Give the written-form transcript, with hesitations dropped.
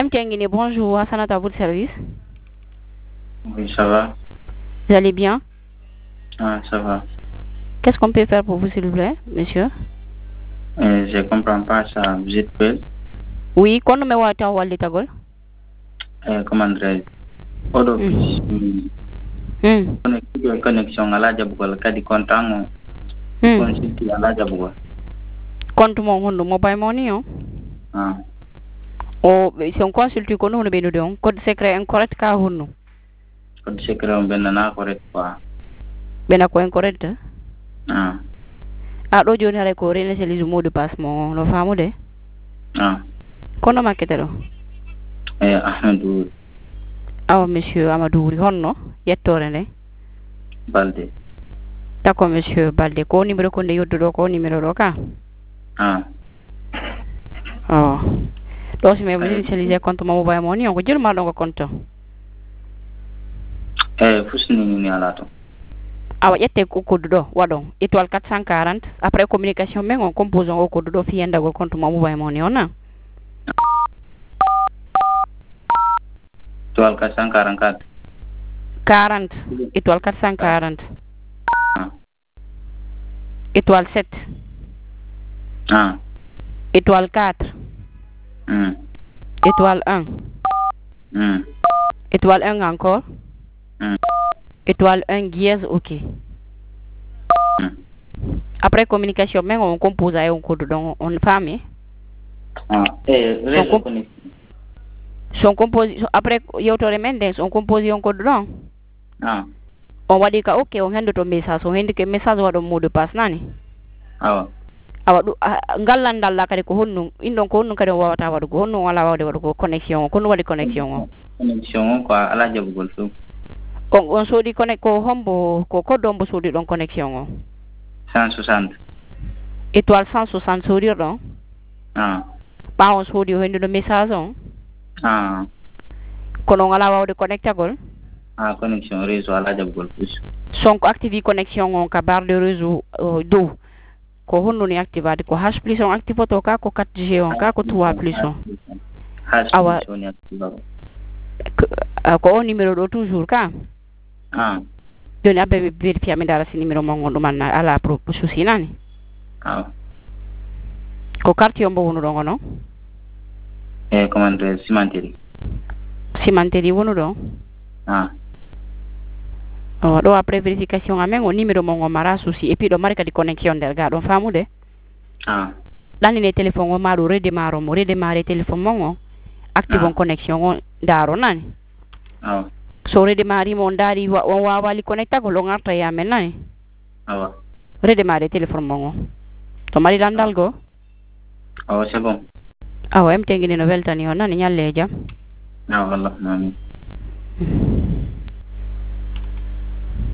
Mtiangine, bonjour, Hassanat à votre service. Oui, ça va. Vous allez bien? Ah, ça va. Qu'est-ce qu'on peut faire pour vous, s'il vous plaît, monsieur? Je comprends pas ça. Vous êtes belle. Oui, quand nous mettons à Wallet Tagol? Comment dirais-je? Odo connexion à la jabugol kadi kontango. Consulti à la jabugol. Compte mon mobile money, hein? Ah. Oh, si on consulte qu'on nous le donne, code secret incorrect ka hunno. Code secret on ben na correct quoi. Ben ko incorrect? Ah. Ah, do joni hare ko rene c'est les mots de passe mon lo famude. Ah. Kono maketelo. Ahmedou. Ah, monsieur Amadou honno yettore ne. Balde. D'accord, monsieur Balde. Ko numéro ko nde yoddo ko numéro do ka? Ah. Oh. Donc, si vous initialisez compte mobile money, on peut dire mal dans le compte. Fusni ni alato. Ah, il y a au code do, wadon. Étoile 440. Après communication, mais on compose au code do fi enda go compte mobile money, on a. Étoile 444. 40. Étoile 440. Ah. Étoile 7. Ah. Étoile 4. Étoile 1. Étoile 1 encore. Étoile 1 dièse, ok. Après communication, mais on compose à un code donc on femme. Ah. Son composition après yotore mendes on compose un code donc. Ah. On va dire que ok on hende to message on hende que message wado mot de passe nani. Ah. Awa du ngallandal la kadi ko honnu indon ko honnu kadi wawata wadu ko honnu wala wawde wadu ko connexion ko no wadi connexion connexion ko ala jabugol fu on sodi connect ko hombo ko dombo sodi don connexion o 160 étoile 160 sodi don ah ba on sodi hende do message on ah kono wala wawde connectagol ah connexion réseau ala jabugol fu son ko active connexion on ka barre de réseau do ko honno ni activade ko hash plus on active to ka ko 4G on ka ko 3 plus on awa ko on numéro do toujours ka ah joni abbe vérifier mi dara si numéro mo ngondo man ala pro souci nani ah ko carte yombo wono do ngono commande cimenterie wono do ah do après vérification amen o numéro mo ngomara souci et puis do marika di connexion der ga do famude ah dani ne téléphone o maru redémarrer téléphone mo active on connexion o daro nani ah so redémarrer mo dari wa wali connecta ko lo ngarta ya men nani awa redémarrer téléphone mo to mari landal go oh c'est bon awa em tengini no weltani on nani nyalle jam ah wallah mami